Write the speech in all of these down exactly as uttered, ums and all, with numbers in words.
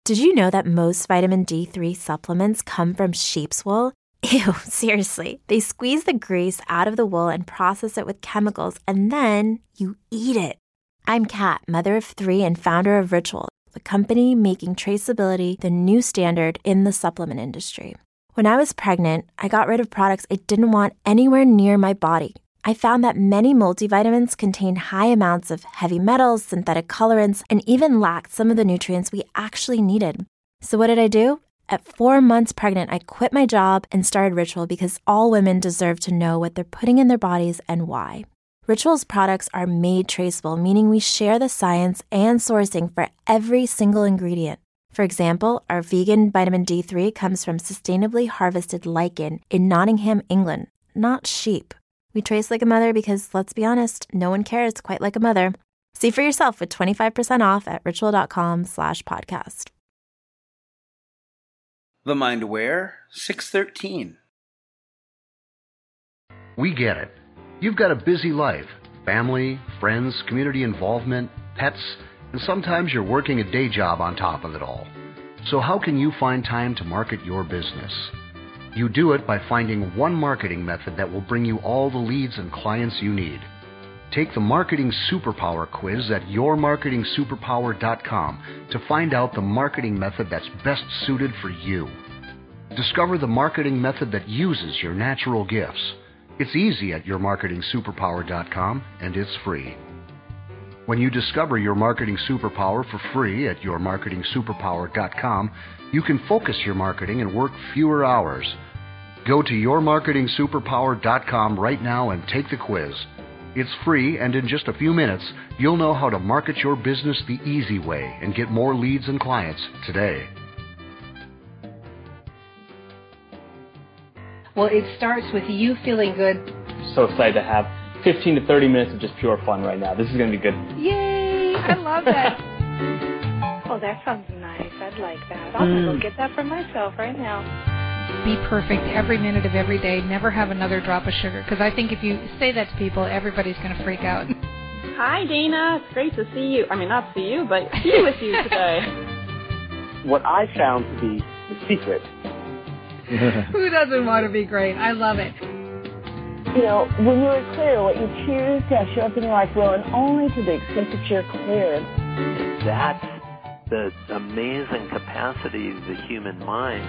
Did you know that most vitamin D three supplements come from sheep's wool? Ew, seriously. They squeeze the grease out of the wool and process it with chemicals, and then you eat it. I'm Kat, mother of three and founder of Ritual, the company making traceability the new standard in the supplement industry. When I was pregnant, I got rid of products I didn't want anywhere near my body. I found that many multivitamins contain high amounts of heavy metals, synthetic colorants, and even lacked some of the nutrients we actually needed. So what did I do? At four months pregnant, I quit my job and started Ritual because all women deserve to know what they're putting in their bodies and why. Ritual's products are made traceable, meaning we share the science and sourcing for every single ingredient. For example, our vegan vitamin D three comes from sustainably harvested lichen in Nottingham, England, not sheep. We trace like a mother because, let's be honest, no one cares quite like a mother. See for yourself with twenty-five percent off at ritual.com slash podcast. The Mind Aware, six thirteen. We get it. You've got a busy life, family, friends, community involvement, pets, and sometimes you're working a day job on top of it all. So how can you find time to market your business? You do it by finding one marketing method that will bring you all the leads and clients you need. Take the Marketing Superpower quiz at your marketing superpower dot com to find out the marketing method that's best suited for you. Discover the marketing method that uses your natural gifts. It's easy at your marketing superpower dot com, and it's free. When you discover your marketing superpower for free at your marketing superpower dot com, you can focus your marketing and work fewer hours. Go to your marketing superpower dot com right now and take the quiz. It's free, and in just a few minutes, you'll know how to market your business the easy way and get more leads and clients today. Well, it starts with you feeling good. So excited to have fifteen to thirty minutes of just pure fun right now. This is going to be good. Yay! I love that. Oh, that sounds nice. I'd like that. I'll mm. go get that for myself right now. Be perfect every minute of every day. Never have another drop of sugar. Because I think if you say that to people, everybody's going to freak out. Hi, Dana. It's great to see you. I mean, not see you, but be with you today. What I found to be the secret. Who doesn't want to be great? I love it. You know, when you're clear, what you choose to have show up in your life will, and only to the extent that you're clear. That's the amazing capacity of the human mind.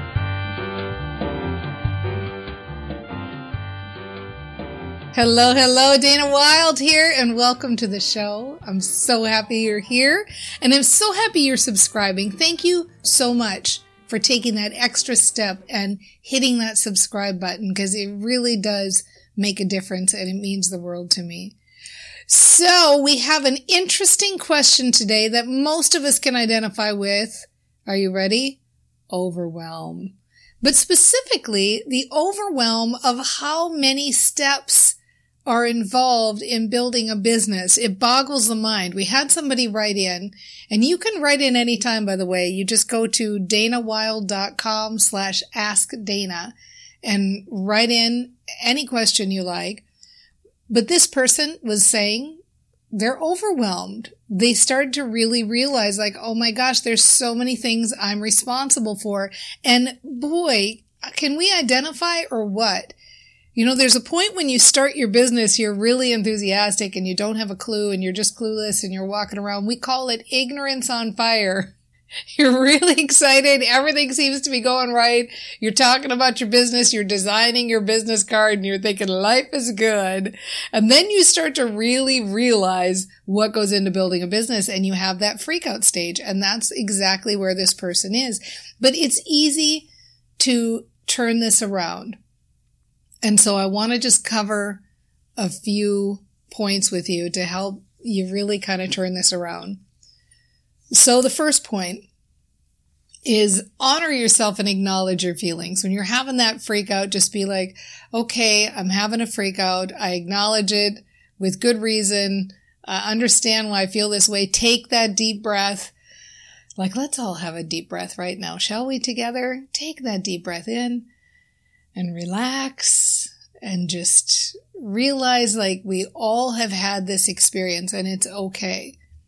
Hello, hello, Dana Wilde here, and welcome to the show. I'm so happy you're here, and I'm so happy you're subscribing. Thank you so much for taking that extra step and hitting that subscribe button, because it really does make a difference, and it means the world to me. So we have an interesting question today that most of us can identify with. Are you ready? Overwhelm. But specifically, the overwhelm of how many steps are involved in building a business. It boggles the mind. We had somebody write in, and you can write in anytime, by the way. You just go to danawilde.com slash ask Dana and write in any question you like. But this person was saying they're overwhelmed. They started to really realize, like, oh my gosh, there's so many things I'm responsible for. And boy, can we identify or what? You know, there's a point when you start your business, you're really enthusiastic and you don't have a clue and you're just clueless and you're walking around. We call it ignorance on fire. You're really excited. Everything seems to be going right. You're talking about your business. You're designing your business card and you're thinking life is good. And then you start to really realize what goes into building a business, and you have that freak out stage. And that's exactly where this person is. But it's easy to turn this around. And so I want to just cover a few points with you to help you really kind of turn this around. So the first point is honor yourself and acknowledge your feelings. When you're having that freak out, just be like, okay, I'm having a freak out. I acknowledge it with good reason. I understand why I feel this way. Take that deep breath. Like, let's all have a deep breath right now, shall we, together? Take that deep breath in and relax and just realize, like, we all have had this experience and it's okay.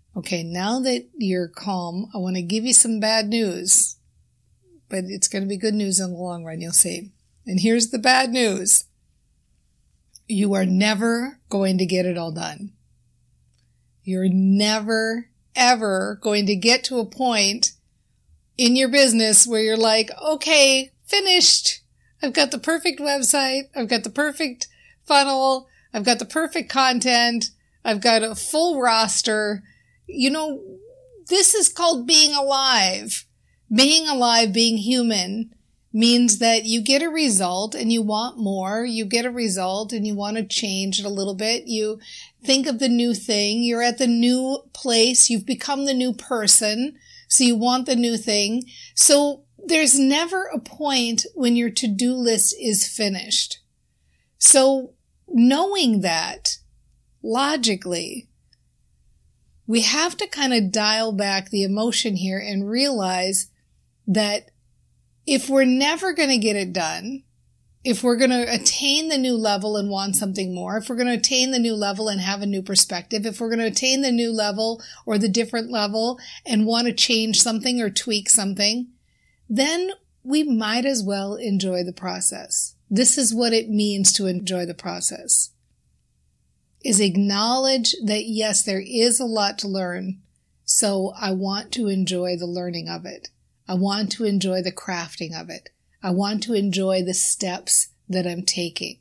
Okay, now that you're calm, I want to give you some bad news, but it's going to be good news in the long run, you'll see. And here's the bad news. You are never going to get it all done. You're never, ever going to get to a point in your business where you're like, okay, finished. I've got the perfect website. I've got the perfect funnel. I've got the perfect content. I've got a full roster. You know, this is called being alive. Being alive, being human, means that you get a result and you want more. You get a result and you want to change it a little bit. You think of the new thing. You're at the new place. You've become the new person. So you want the new thing. So there's never a point when your to-do list is finished. So knowing that, logically, we have to kind of dial back the emotion here and realize that if we're never going to get it done, if we're going to attain the new level and want something more, if we're going to attain the new level and have a new perspective, if we're going to attain the new level or the different level and want to change something or tweak something, then we might as well enjoy the process. This is what it means to enjoy the process. Is acknowledge that, yes, there is a lot to learn, so I want to enjoy the learning of it. I want to enjoy the crafting of it. I want to enjoy the steps that I'm taking.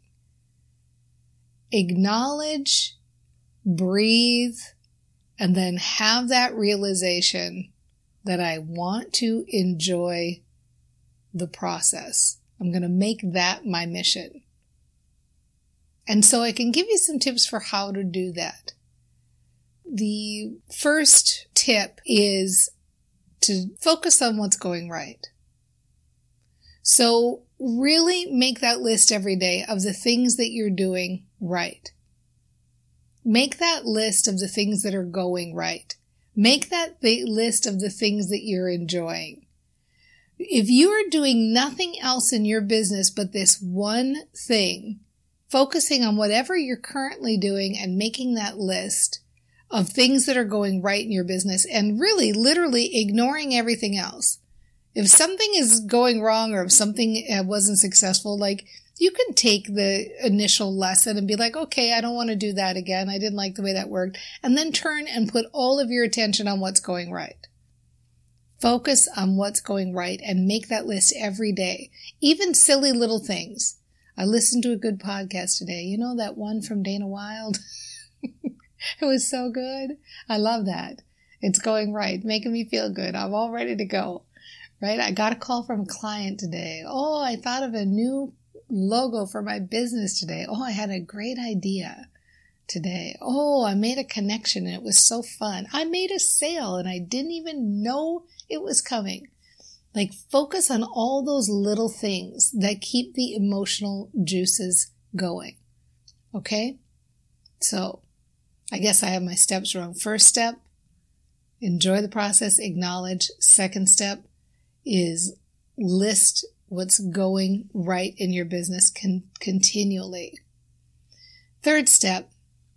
Acknowledge, breathe, and then have that realization that I want to enjoy the process. I'm going to make that my mission. And so I can give you some tips for how to do that. The first tip is to focus on what's going right. So really make that list every day of the things that you're doing right. Make that list of the things that are going right. Make that list of the things that you're enjoying. If you are doing nothing else in your business but this one thing, focusing on whatever you're currently doing and making that list of things that are going right in your business and really literally ignoring everything else. If something is going wrong or if something wasn't successful, like you can take the initial lesson and be like, okay, I don't want to do that again. I didn't like the way that worked. And then turn and put all of your attention on what's going right. Focus on what's going right and make that list every day. Even silly little things. I listened to a good podcast today. You know that one from Dana Wilde? It was so good. I love that. It's going right, making me feel good. I'm all ready to go. Right? I got a call from a client today. Oh, I thought of a new logo for my business today. Oh, I had a great idea today. Oh, I made a connection and it was so fun. I made a sale and I didn't even know it was coming. Like, focus on all those little things that keep the emotional juices going. Okay? So, I guess I have my steps wrong. First step, enjoy the process, acknowledge. Second step is list what's going right in your business con- continually. Third step,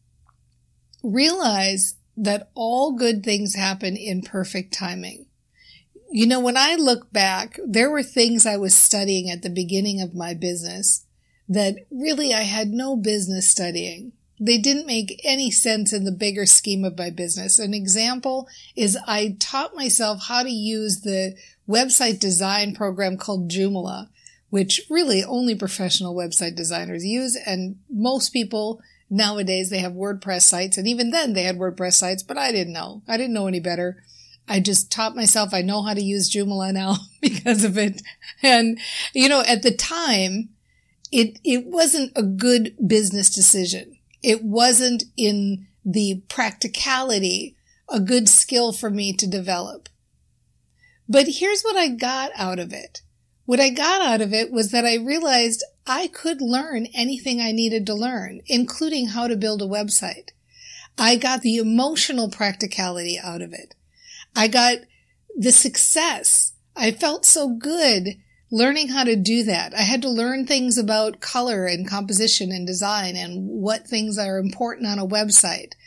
realize that all good things happen in perfect timing. You know, when I look back, there were things I was studying at the beginning of my business that really I had no business studying. They didn't make any sense in the bigger scheme of my business. An example is I taught myself how to use the website design program called Joomla, which really only professional website designers use. And most people nowadays, they have WordPress sites. And even then they had WordPress sites, but I didn't know. I didn't know any better. I just taught myself. I know how to use Joomla now because of it. And, you know, at the time, it, it wasn't a good business decision. It wasn't in the practicality a good skill for me to develop. But here's what I got out of it. What I got out of it was that I realized I could learn anything I needed to learn, including how to build a website. I got the emotional practicality out of it. I got the success. I felt so good learning how to do that. I had to learn things about color and composition and design and what things are important on a website.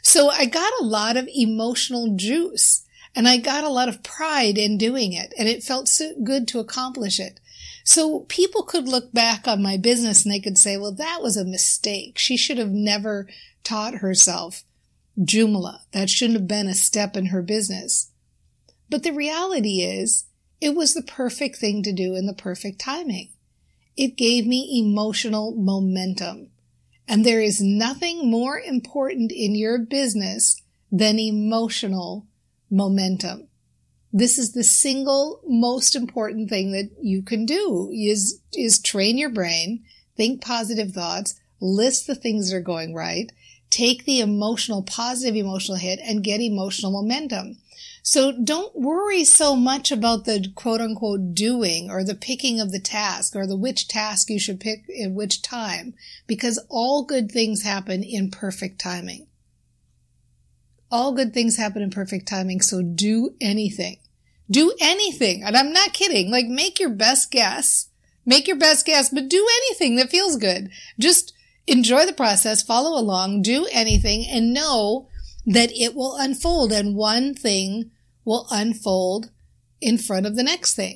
So I got a lot of emotional juice and I got a lot of pride in doing it, and it felt so good to accomplish it. So people could look back on my business and they could say, well, that was a mistake. She should have never taught herself Joomla. That shouldn't have been a step in her business. But the reality is, it was the perfect thing to do in the perfect timing. It gave me emotional momentum. And there is nothing more important in your business than emotional momentum. This is the single most important thing that you can do is, is train your brain, think positive thoughts, list the things that are going right, take the emotional, positive emotional hit and get emotional momentum. So don't worry so much about the quote unquote doing or the picking of the task or the which task you should pick in which time, because all good things happen in perfect timing. All good things happen in perfect timing. So do anything. Do anything. And I'm not kidding. Like, make your best guess. Make your best guess, but do anything that feels good. Just enjoy the process, follow along, do anything, and know that it will unfold, and one thing will unfold in front of the next thing.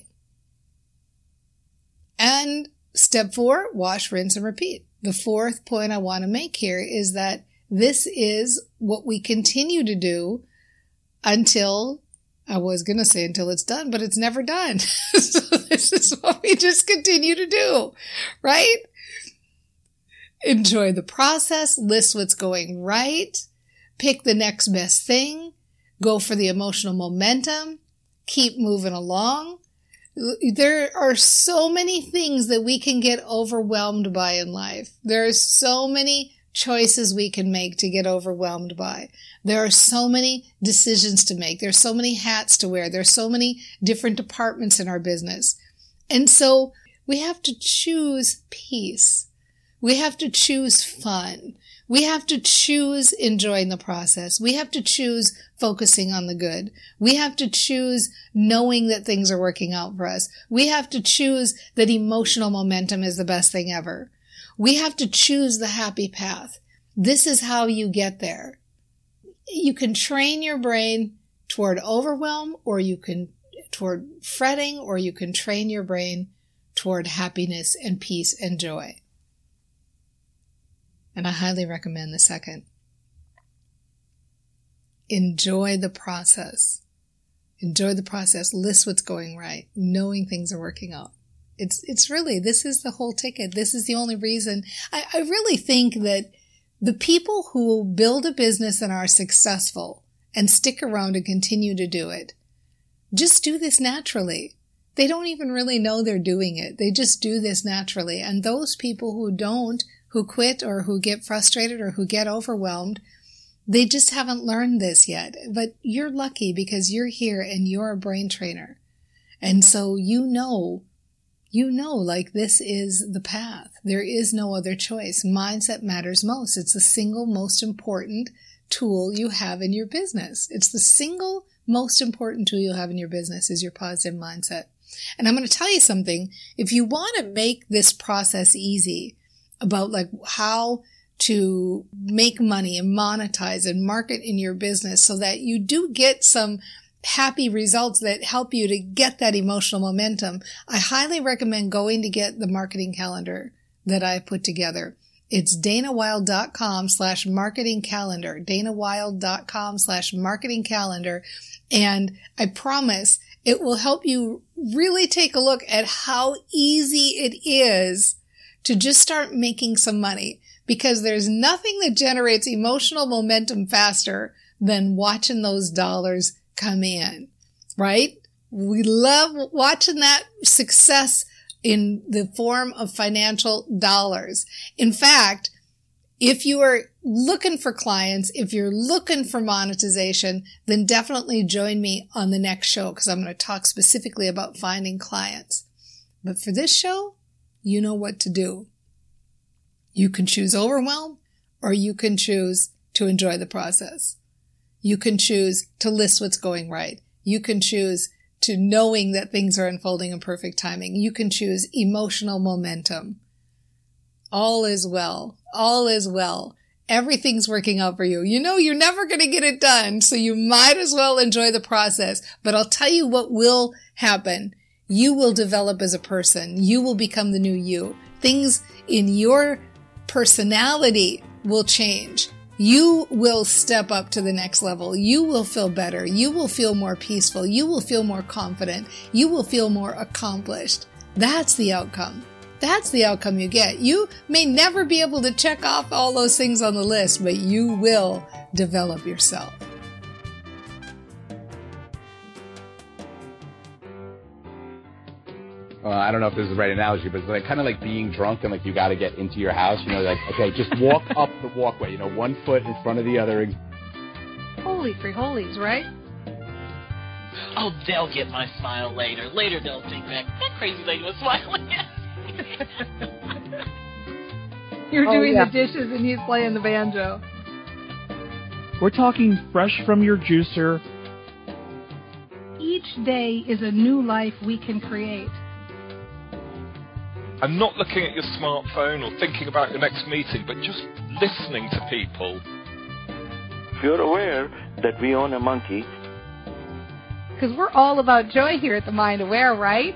And step four, wash, rinse, and repeat. The fourth point I want to make here is that this is what we continue to do until, I was going to say until it's done, but it's never done. So this is what we just continue to do, right? Enjoy the process, list what's going right, pick the next best thing, go for the emotional momentum, keep moving along. There are so many things that we can get overwhelmed by in life. There are so many choices we can make to get overwhelmed by. There are so many decisions to make. There are so many hats to wear. There are so many different departments in our business. And so we have to choose peace. We have to choose fun. We have to choose enjoying the process. We have to choose focusing on the good. We have to choose knowing that things are working out for us. We have to choose that emotional momentum is the best thing ever. We have to choose the happy path. This is how you get there. You can train your brain toward overwhelm, or you can toward fretting, or you can train your brain toward happiness and peace and joy. And I highly recommend the second. Enjoy the process. Enjoy the process. List what's going right, knowing things are working out. It's, it's really, this is the whole ticket. This is the only reason. I, I really think that the people who build a business and are successful and stick around and continue to do it, just do this naturally. They don't even really know they're doing it. They just do this naturally. And those people who don't, who quit or who get frustrated or who get overwhelmed, they just haven't learned this yet. But you're lucky because you're here and you're a brain trainer. And so you know, you know, like this is the path. There is no other choice. Mindset matters most. It's the single most important tool you have in your business. It's the single most important tool you have in your business is your positive mindset. And I'm going to tell you something. If you want to make this process easy about like how to make money and monetize and market in your business so that you do get some happy results that help you to get that emotional momentum, I highly recommend going to get the marketing calendar that I put together. It's danawilde.com slash marketing calendar, danawilde.com slash marketing calendar. And I promise it will help you really take a look at how easy it is to just start making some money, because there's nothing that generates emotional momentum faster than watching those dollars come in, right? We love watching that success in the form of financial dollars. In fact, if you are looking for clients, if you're looking for monetization, then definitely join me on the next show, because I'm going to talk specifically about finding clients. But for this show, you know what to do. You can choose overwhelm, or you can choose to enjoy the process. You can choose to list what's going right. You can choose to knowing that things are unfolding in perfect timing. You can choose emotional momentum. All is well. All is well. everything's working out for you. You know you're never going to get it done, so you might as well enjoy the process. But I'll tell you what will happen. You will develop as a person. You will become the new you. Things in your personality will change. You will step up to the next level. You will feel better. You will feel more peaceful. You will feel more confident. You will feel more accomplished. That's the outcome. That's the outcome you get. You may never be able to check off all those things on the list, but you will develop yourself. Uh, I don't know if this is the right analogy, but it's like kind of like being drunk and like you got to get into your house. You know, like, okay, just walk up the walkway, you know, one foot in front of the other. Holy free holies, right? Oh, they'll get my smile later. Later they'll think back, that crazy lady was smiling at me. You're Oh, doing yeah. the dishes and he's playing the banjo. We're talking fresh from your juicer. Each day is a new life we can create. And not looking at your smartphone or thinking about your next meeting, but just listening to people. If you're aware that we own a monkey, Because we're all about joy here at the Mind Aware, right?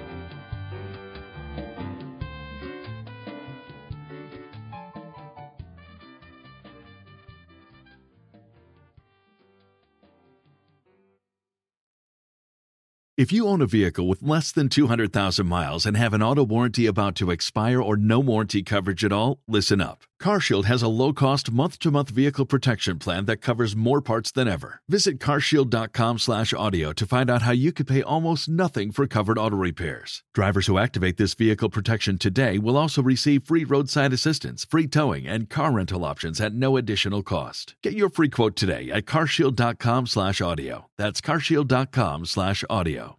If you own a vehicle with less than two hundred thousand miles and have an auto warranty about to expire or no warranty coverage at all, listen up. CarShield has a low-cost month-to-month vehicle protection plan that covers more parts than ever. Visit carshield.com slash audio to find out how you could pay almost nothing for covered auto repairs. Drivers who activate this vehicle protection today will also receive free roadside assistance, free towing, and car rental options at no additional cost. Get your free quote today at carshield.com slash audio. That's carshield.com slash audio.